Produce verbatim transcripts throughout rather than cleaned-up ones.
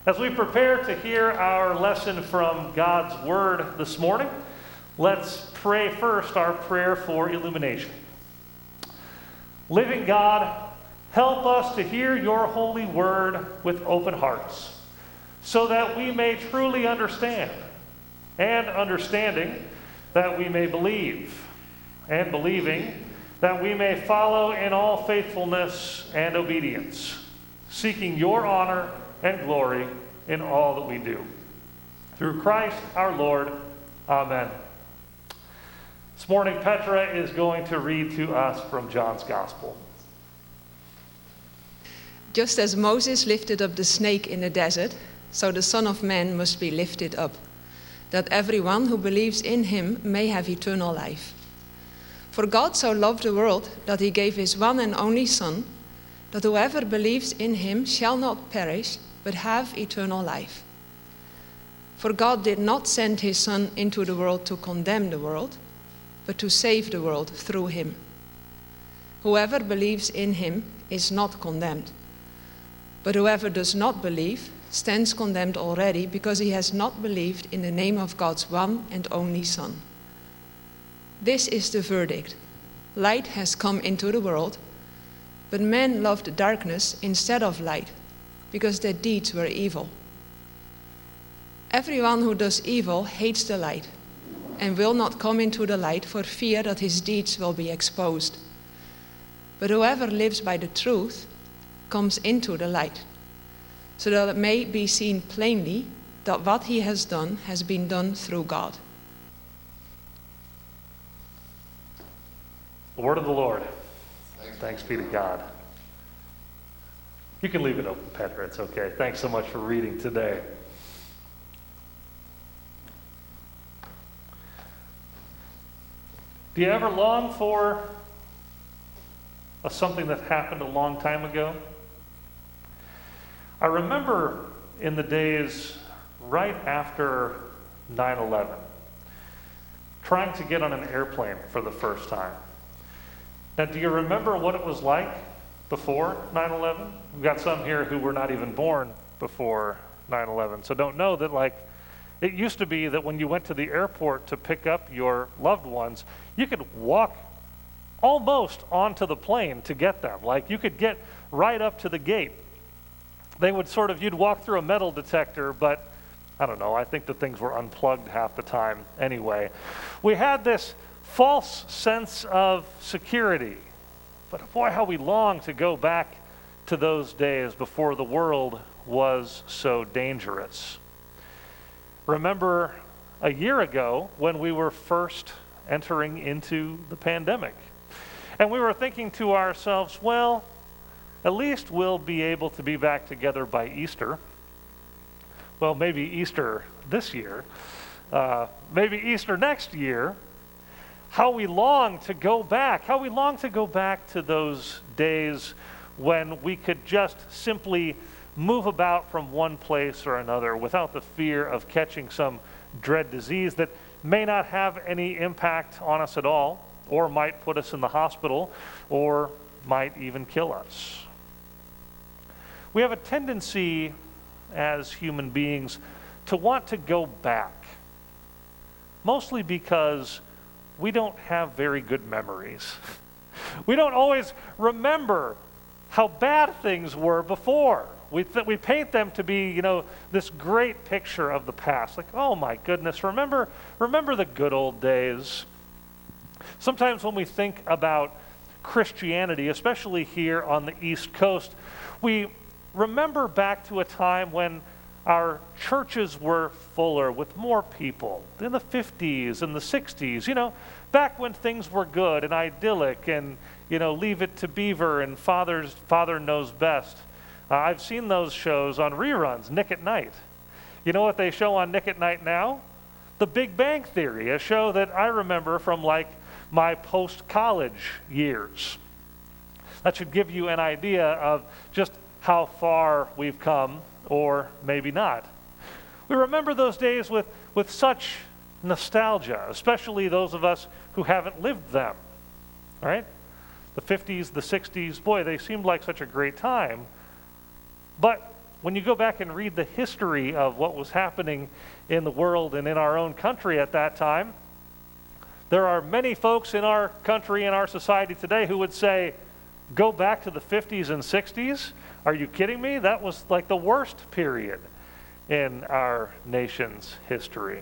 As we prepare to hear our lesson from God's Word this morning, let's pray first our prayer for illumination. Living God, help us to hear your holy word with open hearts, so that we may truly understand, and understanding, that we may believe, and believing, that we may follow in all faithfulness and obedience, seeking your honor and glory in all that we do. Through Christ our Lord. Amen. This morning, Petra is going to read to us from John's Gospel. Just as Moses lifted up the snake in the desert, so the Son of Man must be lifted up, that everyone who believes in him may have eternal life. For God so loved the world that he gave his one and only Son, that whoever believes in him shall not perish, but have eternal life. For God did not send his Son into the world to condemn the world, but to save the world through him. Whoever believes in him is not condemned. But whoever does not believe stands condemned already, because he has not believed in the name of God's one and only Son. This is the verdict. Light has come into the world, but men loved darkness instead of light, because their deeds were evil. Everyone who does evil hates the light, and will not come into the light for fear that his deeds will be exposed. But whoever lives by the truth comes into the light, so that it may be seen plainly that what he has done has been done through God. The word of the Lord. Thanks, Thanks be to God. You can leave it open, Petra. It's okay. Thanks so much for reading today. Do you ever long for a something that happened a long time ago? I remember in the days right after nine eleven, trying to get on an airplane for the first time. Now, do you remember what it was like before nine eleven? We've got some here who were not even born before nine eleven, so don't know that, like, it used to be that when you went to the airport to pick up your loved ones, you could walk almost onto the plane to get them. Like, you could get right up to the gate. They would sort of, you'd walk through a metal detector, but I don't know, I think the things were unplugged half the time anyway. We had this false sense of security. But boy, how we long to go back to those days before the world was so dangerous. Remember a year ago when we were first entering into the pandemic. And we were thinking to ourselves, well, at least we'll be able to be back together by Easter. Well, maybe Easter this year. Uh, maybe Easter next year. How we long to go back. How we long to go back to those days when we could just simply move about from one place or another without the fear of catching some dread disease that may not have any impact on us at all, or might put us in the hospital, or might even kill us. We have a tendency as human beings to want to go back, mostly because we don't have very good memories. We don't always remember how bad things were before. We th- we paint them to be, you know, this great picture of the past. Like, oh my goodness, remember remember the good old days. Sometimes when we think about Christianity, especially here on the East Coast, we remember back to a time when our churches were fuller with more people, in the fifties and the sixties, you know, back when things were good and idyllic and, you know, Leave It to Beaver and Father's Father Knows Best. Uh, I've seen those shows on reruns, Nick at Night. You know what they show on Nick at Night now? The Big Bang Theory, a show that I remember from like my post-college years. That should give you an idea of just how far we've come, or maybe not. We remember those days with, with such nostalgia, especially those of us who haven't lived them, right? The fifties, the sixties, boy, they seemed like such a great time. But when you go back and read the history of what was happening in the world and in our own country at that time, there are many folks in our country and our society today who would say, go back to the fifties and sixties? Are you kidding me? That was like the worst period in our nation's history.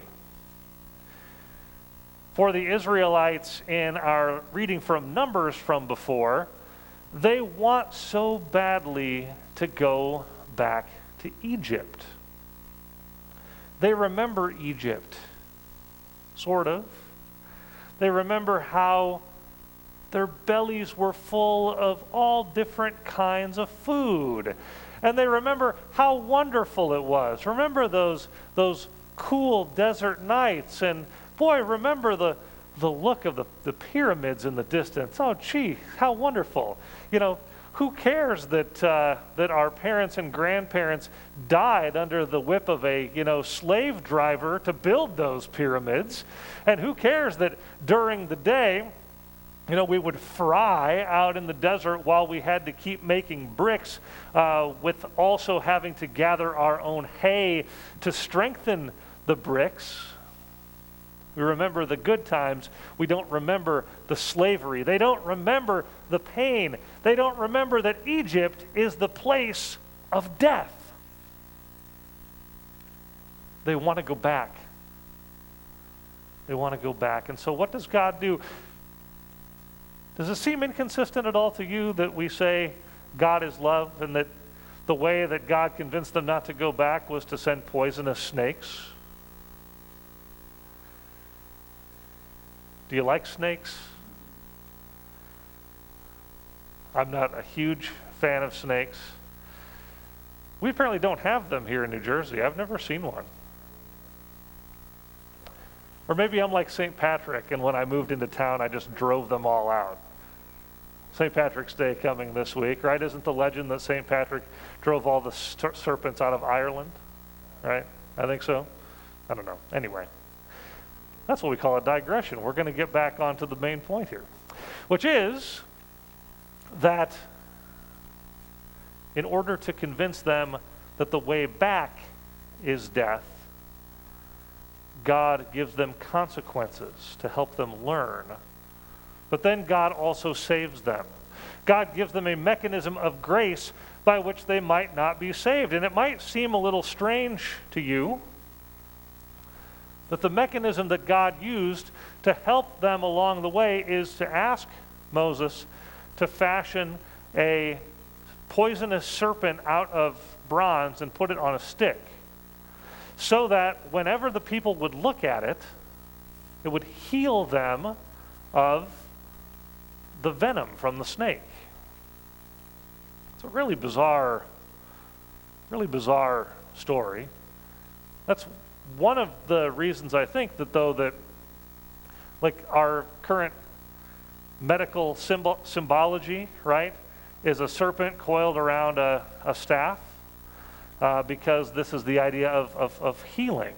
For the Israelites in our reading from Numbers from before, they want so badly to go back to Egypt. They remember Egypt, sort of. They remember how their bellies were full of all different kinds of food. And they remember how wonderful it was. Remember those, those cool desert nights. And boy, remember the, the look of the, the pyramids in the distance. Oh, gee, how wonderful. You know, who cares that uh, that our parents and grandparents died under the whip of a, you know, slave driver to build those pyramids? And who cares that during the day, you know, we would fry out in the desert while we had to keep making bricks, uh, with also having to gather our own hay to strengthen the bricks? We remember the good times. We don't remember the slavery. They don't remember the pain. They don't remember that Egypt is the place of death. They want to go back. They want to go back. And so what does God do? Does it seem inconsistent at all to you that we say God is love and that the way that God convinced them not to go back was to send poisonous snakes? Do you like snakes? I'm not a huge fan of snakes. We apparently don't have them here in New Jersey. I've never seen one. Or maybe I'm like Saint Patrick, and when I moved into town, I just drove them all out. Saint Patrick's Day coming this week, right? Isn't the legend that Saint Patrick drove all the ser- serpents out of Ireland? Right? I think so. I don't know. Anyway. That's what we call a digression. We're going to get back onto the main point here, which is that in order to convince them that the way back is death, God gives them consequences to help them learn. But then God also saves them. God gives them a mechanism of grace by which they might not be saved. And it might seem a little strange to you that the mechanism that God used to help them along the way is to ask Moses to fashion a poisonous serpent out of bronze and put it on a stick, so that whenever the people would look at it, it would heal them of the venom from the snake. It's a really bizarre, really bizarre story. That's one of the reasons I think that though that like our current medical symbol, symbology, right, is a serpent coiled around a, a staff, uh, because this is the idea of, of, of healing.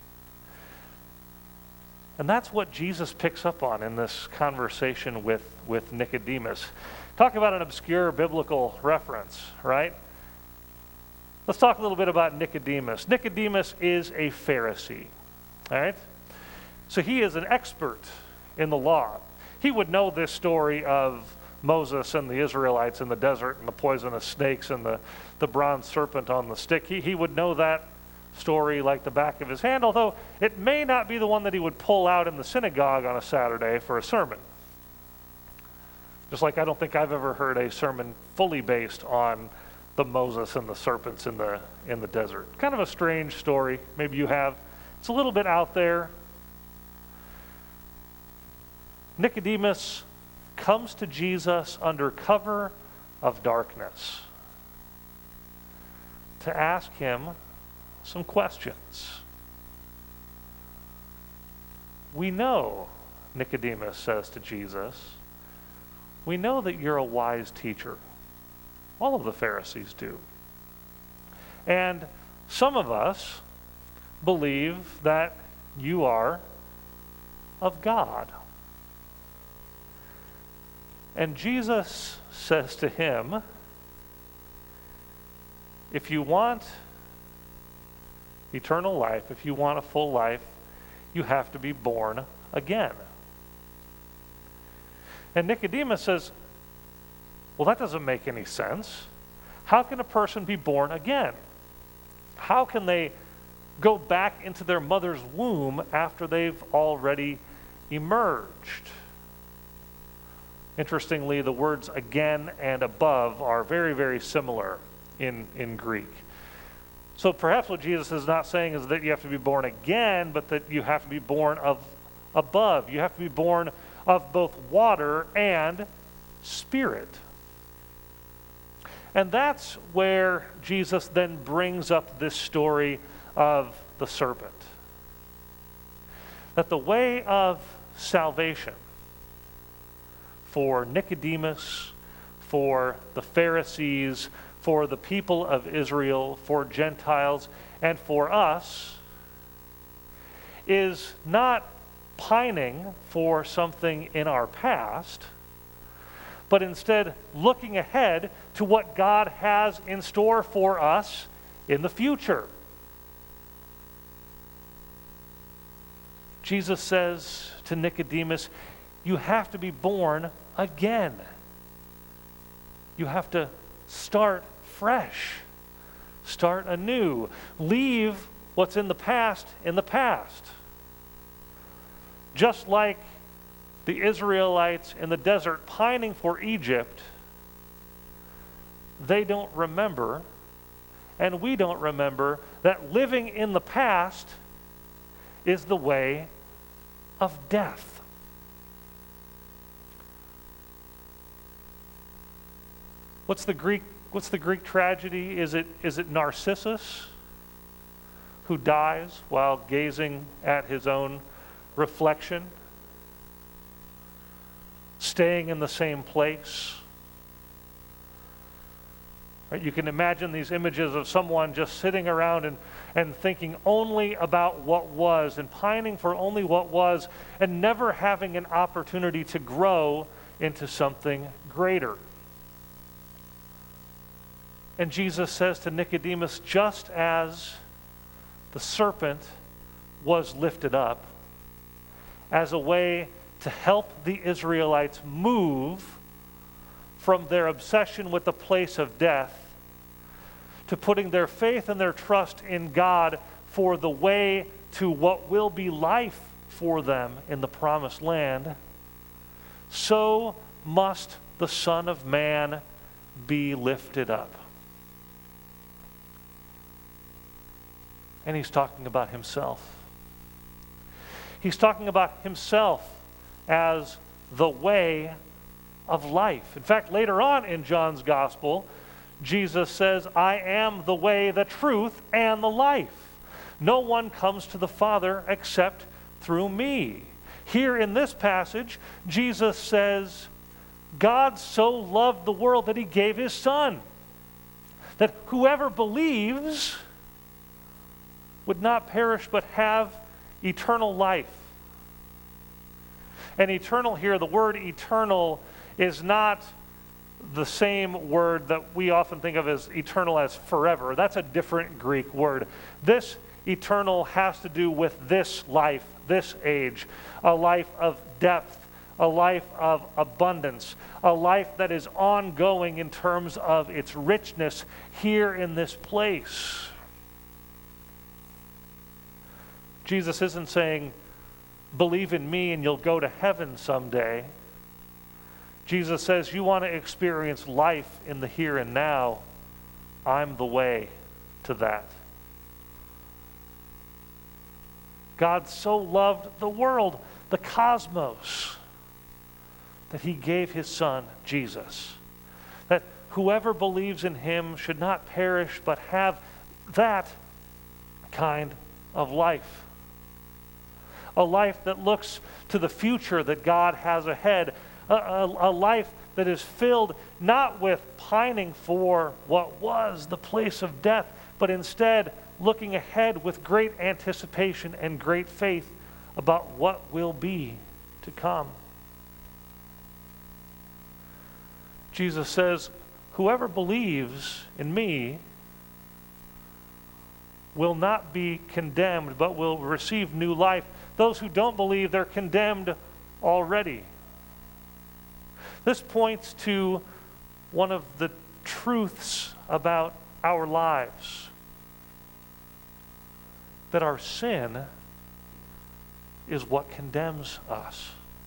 And that's what Jesus picks up on in this conversation with, with Nicodemus. Talk about an obscure biblical reference, right? Let's talk a little bit about Nicodemus. Nicodemus is a Pharisee, all right? So he is an expert in the law. He would know this story of Moses and the Israelites in the desert and the poisonous snakes and the, the bronze serpent on the stick. He, he would know that story like the back of his hand, although it may not be the one that he would pull out in the synagogue on a Saturday for a sermon. Just like I don't think I've ever heard a sermon fully based on the Moses and the serpents in the in the desert. Kind of a strange story. Maybe you have. It's a little bit out there. Nicodemus comes to Jesus under cover of darkness to ask him some questions. We know, Nicodemus says to Jesus, we know that you're a wise teacher. All of the Pharisees do. And some of us believe that you are of God. And Jesus says to him, if you want eternal life, if you want a full life, you have to be born again. And Nicodemus says, well, that doesn't make any sense. How can a person be born again? How can they go back into their mother's womb after they've already emerged? Interestingly, the words again and above are very, very similar in, in Greek. So perhaps what Jesus is not saying is that you have to be born again, but that you have to be born of above. You have to be born of both water and spirit. And that's where Jesus then brings up this story of the serpent. That the way of salvation for Nicodemus, for the Pharisees, for the people of Israel, for Gentiles, and for us is not pining for something in our past, but instead looking ahead to what God has in store for us in the future. Jesus says to Nicodemus, you have to be born again. You have to start fresh, start anew, leave what's in the past in the past. Just like the Israelites in the desert pining for Egypt, they don't remember, and we don't remember, that living in the past is the way of death. What's the Greek, what's the Greek tragedy? Is it, is it Narcissus who dies while gazing at his own reflection? Staying in the same place. Right? You can imagine these images of someone just sitting around and, and thinking only about what was and pining for only what was and never having an opportunity to grow into something greater. And Jesus says to Nicodemus, just as the serpent was lifted up as a way to help the Israelites move from their obsession with the place of death to putting their faith and their trust in God for the way to what will be life for them in the promised land, so must the Son of Man be lifted up. And he's talking about himself. He's talking about himself as the way of life. In fact, later on in John's Gospel, Jesus says, I am the way, the truth, and the life. No one comes to the Father except through me. Here in this passage, Jesus says, God so loved the world that he gave his Son, that whoever believes would not perish but have eternal life. And eternal here, the word eternal is not the same word that we often think of as eternal as forever. That's a different Greek word. This eternal has to do with this life, this age, a life of depth, a life of abundance, a life that is ongoing in terms of its richness here in this place. Jesus isn't saying, believe in me and you'll go to heaven someday. Jesus says, you want to experience life in the here and now, I'm the way to that. God so loved the world, the cosmos, that he gave his Son, Jesus, that whoever believes in him should not perish but have that kind of life. A life that looks to the future that God has ahead. A, a, a life that is filled not with pining for what was the place of death, but instead looking ahead with great anticipation and great faith about what will be to come. Jesus says, whoever believes in me will not be condemned, but will receive new life. Those who don't believe, they're condemned already. This points to one of the truths about our lives, that our sin is what condemns us.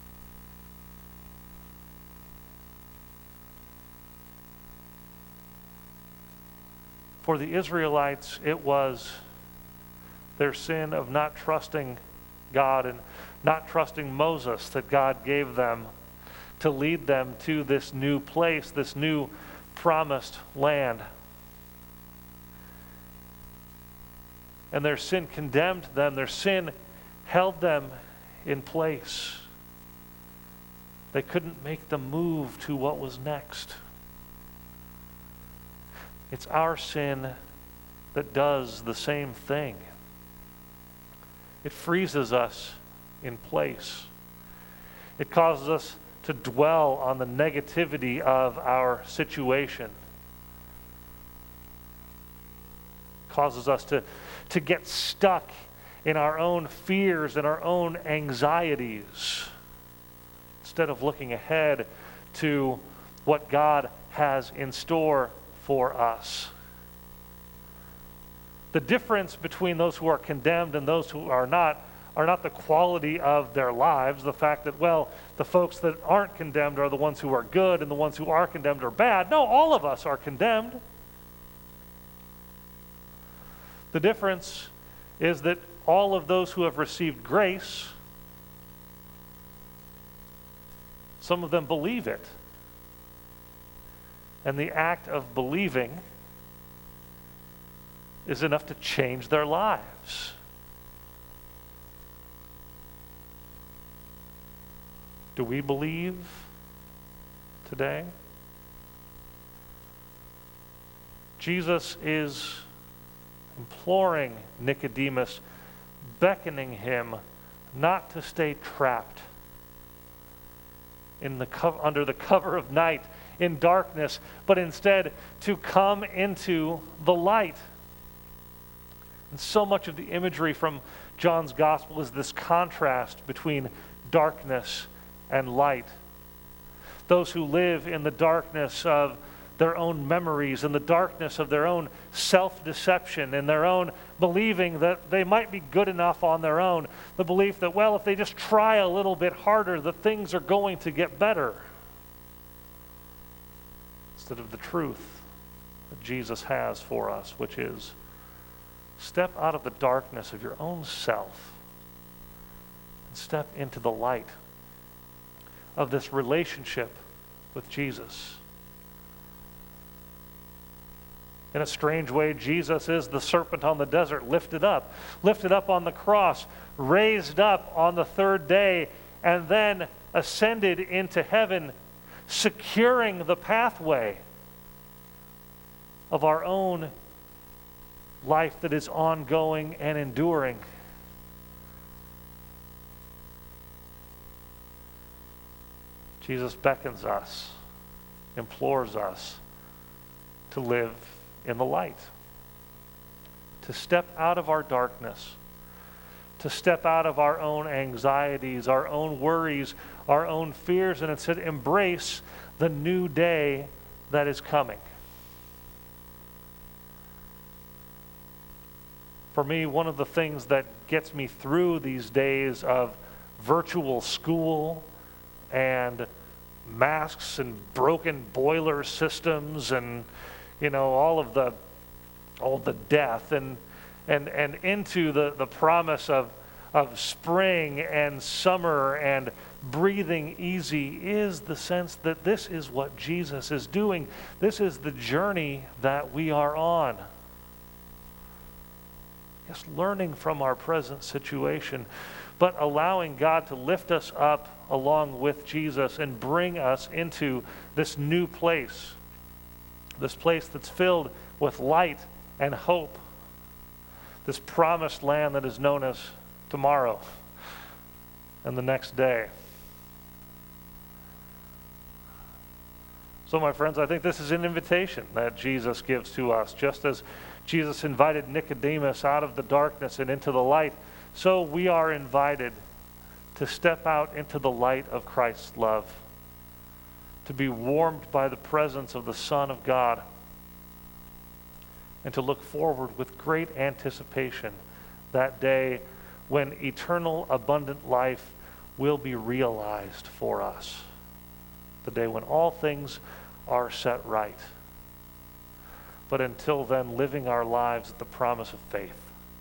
For the Israelites, it was their sin of not trusting God and not trusting Moses that God gave them to lead them to this new place, this new promised land. And their sin condemned them. Their sin held them in place. They couldn't make the move to what was next. It's our sin that does the same thing. It freezes us in place. It causes us to dwell on the negativity of our situation. It causes us to, to get stuck in our own fears and our own anxieties instead of looking ahead to what God has in store for us. The difference between those who are condemned and those who are not are not the quality of their lives, the fact that, well, the folks that aren't condemned are the ones who are good and the ones who are condemned are bad. No, all of us are condemned. The difference is that all of those who have received grace, some of them believe it. And the act of believing is enough to change their lives. Do we believe today? Jesus is imploring Nicodemus, beckoning him not to stay trapped in the co- under the cover of night, in darkness, but instead to come into the light. And so much of the imagery from John's gospel is this contrast between darkness and light. Those who live in the darkness of their own memories, in the darkness of their own self-deception, in their own believing that they might be good enough on their own, the belief that, well, if they just try a little bit harder, that things are going to get better. Instead of the truth that Jesus has for us, which is step out of the darkness of your own self and step into the light of this relationship with Jesus. In a strange way, Jesus is the serpent on the desert, lifted up, lifted up on the cross, raised up on the third day, and then ascended into heaven, securing the pathway of our own life that is ongoing and enduring. Jesus beckons us, implores us to live in the light, to step out of our darkness, to step out of our own anxieties, our own worries, our own fears, and instead embrace the new day that is coming. For me, one of the things that gets me through these days of virtual school and masks and broken boiler systems and, you know, all of the all the death and and and into the, the promise of of spring and summer and breathing easy is the sense that this is what Jesus is doing. This is the journey that we are on. Yes, learning from our present situation, but allowing God to lift us up along with Jesus and bring us into this new place, this place that's filled with light and hope, this promised land that is known as tomorrow and the next day. So, my friends, I think this is an invitation that Jesus gives to us, just as Jesus invited Nicodemus out of the darkness and into the light. So we are invited to step out into the light of Christ's love, to be warmed by the presence of the Son of God, and to look forward with great anticipation that day when eternal abundant life will be realized for us, the day when all things are set right. But until then, living our lives at the promise of faith.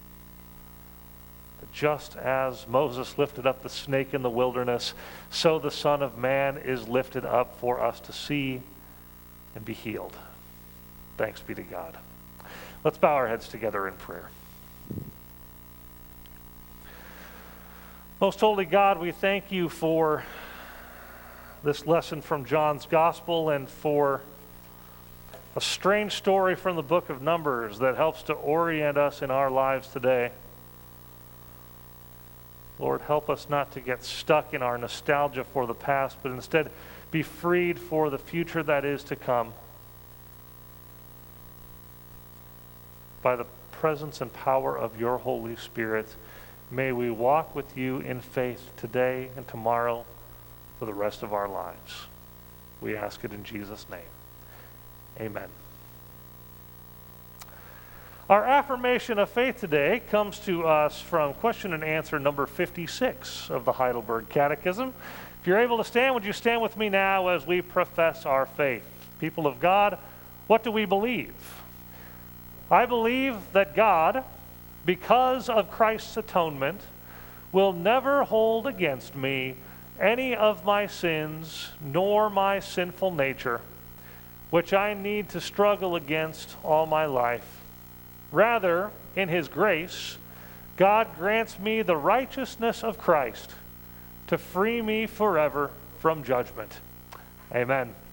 That just as Moses lifted up the snake in the wilderness, so the Son of Man is lifted up for us to see and be healed. Thanks be to God. Let's bow our heads together in prayer. Most holy God, we thank you for this lesson from John's Gospel and for a strange story from the book of Numbers that helps to orient us in our lives today. Lord, help us not to get stuck in our nostalgia for the past, but instead be freed for the future that is to come by the presence and power of your Holy Spirit. May we walk with you in faith today and tomorrow for the rest of our lives. We ask it in Jesus' name. Amen. Our affirmation of faith today comes to us from question and answer number fifty-six of the Heidelberg Catechism. If you're able to stand, would you stand with me now as we profess our faith? People of God, what do we believe? I believe that God, because of Christ's atonement, will never hold against me any of my sins nor my sinful nature, which I need to struggle against all my life. Rather, in his grace, God grants me the righteousness of Christ to free me forever from judgment. Amen.